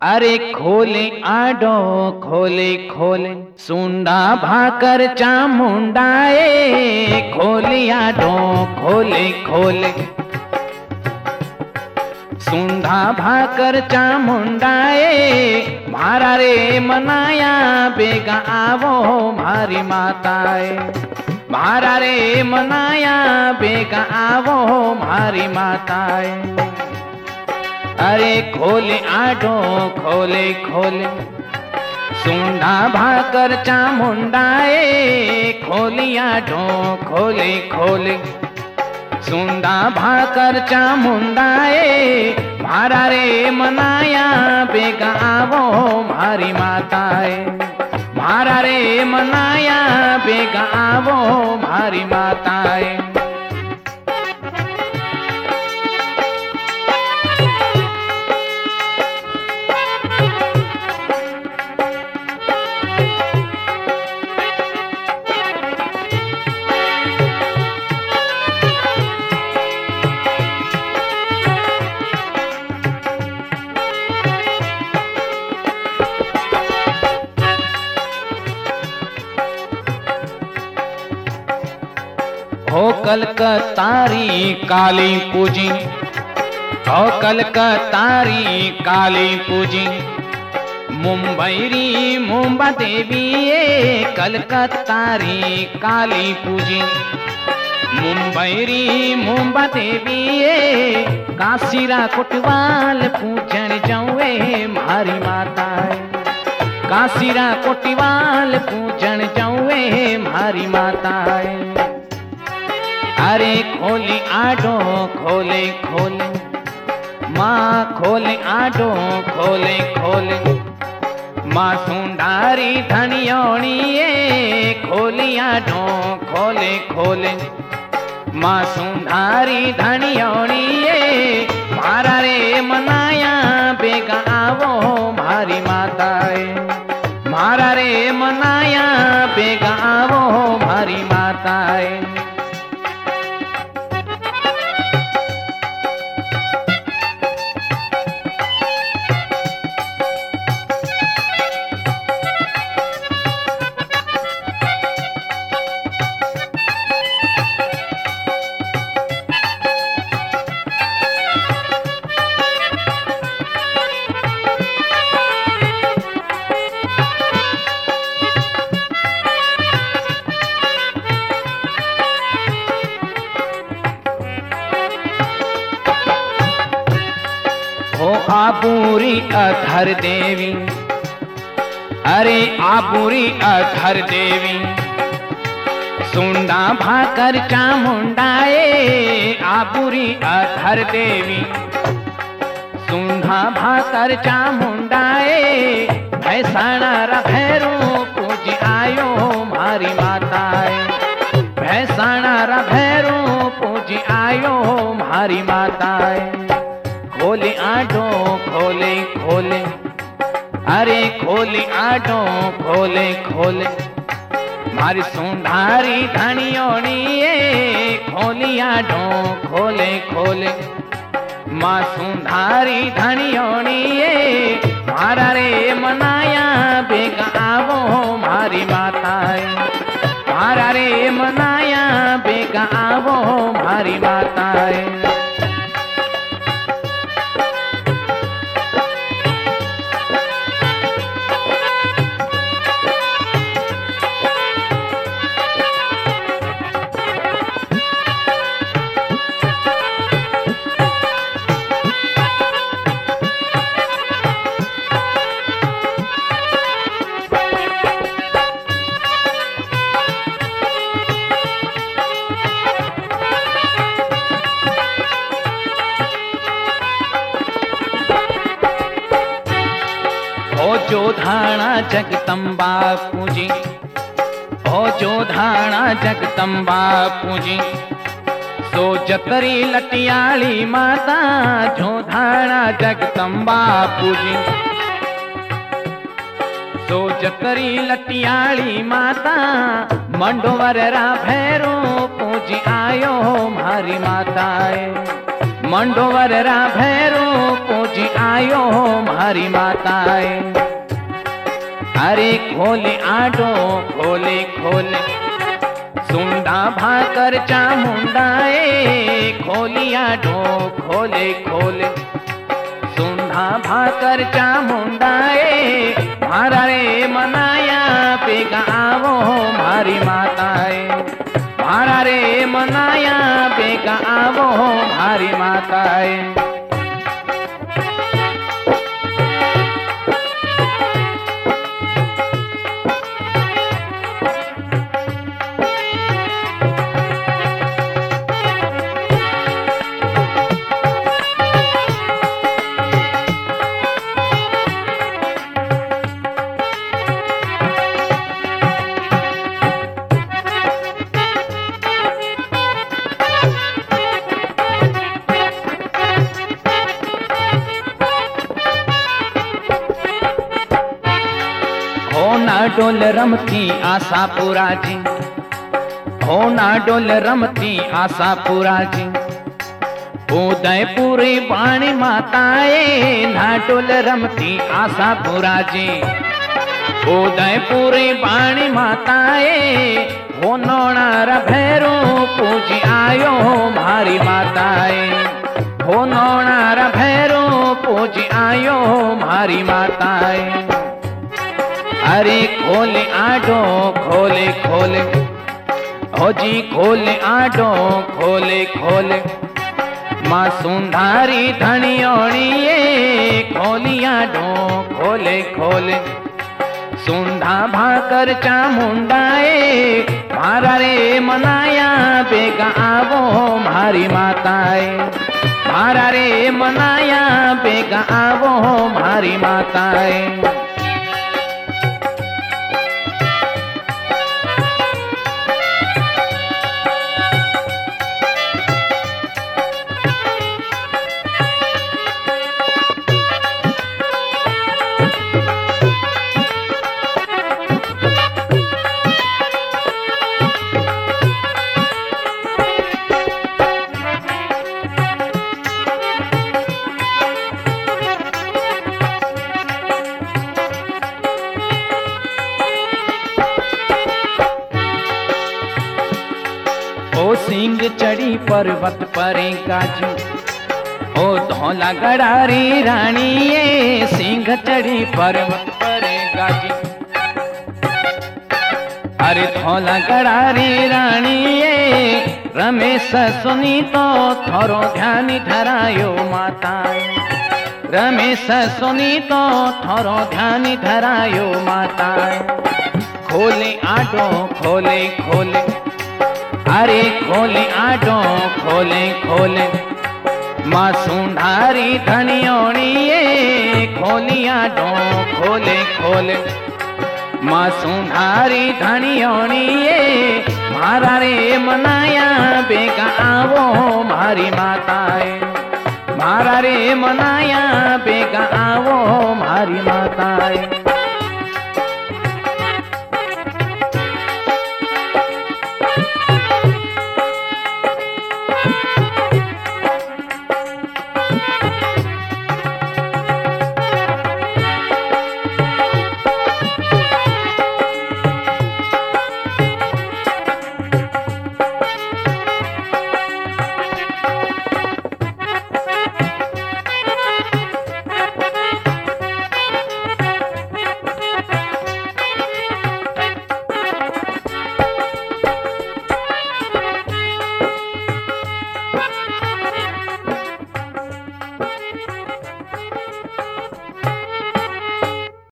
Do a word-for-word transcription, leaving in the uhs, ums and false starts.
अरे खोले आडो खोले खोले सुंडा भाकर चामुंडाए खोले आडो खोले खोले सुंडा भाकर चामुंडाए मारा रे मनाया बेगा आवो मारी माताए मारा रे मनाया बेगा आवो मारी माताए। अरे खोले आडो खोले खोले सुंडा भाकर चामुंडाए खोली आडो खोले खोले सुंडा भाकर चामुंडाए मारा रे मनाया बेगा आवो मारी माताए मारा रे मनाया बेगा आवो मारी माताए। हो कलकतारी काली पूजी हो कलकतारी काली पूजी मुंबईरी मुंबा देवी कलकतारी काली पूजी मुंबईरी मुंबा देवी काशीरा कोटवाल पूजन जाऊए मारी माताए काशीरा कोटवाल पूजन जाऊए मारी माताए। अरे खोले आडो खोले खोले माँ खोले आडो खोले खोले माँ सुंडारी धनियोणी खोली आडो खोले खोले माँ सुंडारी धनियोणी मारा रे मनाया बेगा आवो मारी माताए मारा रे मनाया बेगा आवो मारी माताए। हो आबूरी अधर देवी अरे आबूरी अधर देवी सुंडा भाकर चामुंडाए आबूरी अधर देवी सुंडा भाकर चामुंडाए भैसाना रा भैरू पूजी आयो मारी माताए भैसाना रा भैरू पूजी आयो मारी माताए। खोले आडो खोले खोले अरे खोले आडो खोले खोले मारी सुंधारी धनियोणी खोली आडो खोले खोले माँ सुंधारी धनियोणी मारा रे मनाया बेगा आवो मारी माताए मारा रे मनाया बेगा आवो मारी माताए। ओ जोधाना जगदम्बा पूजी ओ जोधाना जगदम्बा पूजी सो जतरी लटियाली माता जोधाना जगदम्बा पूजी सो जतरी लटियाली माता मंडोवर रा भैरो पूजी आयो मारी माताए मंडोवर रा भैरो पूजी आयो मारी माताए। अरे खोले आडो खोले खोले सुंडा भाकर चामुंडाए। खोली आडो खोले खोले सुंडा भाकर चामुंडाए। मारा रे मनाया बेगा आवो मारी माताए। मारा रे मनाया बेगा आवो मारी माताए। डोल रमती आशापुरा जी, हो ना डोल रमती आशापुरा जी। उदयपुरी बाणी माताए ना डोल रमती आशापुरा जी। उदयपुरी बाणी माताए हो नोणार भैरो पूजी आयो मारी माताए। हो नोणार भैरो पूजी आयो मारी माताए। अरे खोले आडो खोले खोले हो जी खोले आडो खोले खोले माँ सुंधारी धनियोड़िए। खोली आडो खोले खोले सुंधा भाकर चामुंडाए। मारा रे मनाया बेगा आवो मारी माताए। मारा रे मनाया बेगा आवो मारी माताए। सिंह चढ़ी पर्वत परे गाजी। ओ धौला गड़ारी रानी सिंह चढ़ी पर्वत परे गाजी। अरे धौला गड़ारी रानी रमेश सुनी तो थोरो ध्यान धरायो माता। रमेश सुनी तो थोरो ध्यान धरायो माता। खोले आडो खोले खोले अरे खोले आडो खोले खोले माँ सुंधारी धनियोड़िए। खोली आडो खोले खोले माँ सुंधारी धनियोड़िए। मारा रे मनाया बेगा आवो मारी माताए। मारा रे मनाया बेगा आवो मारी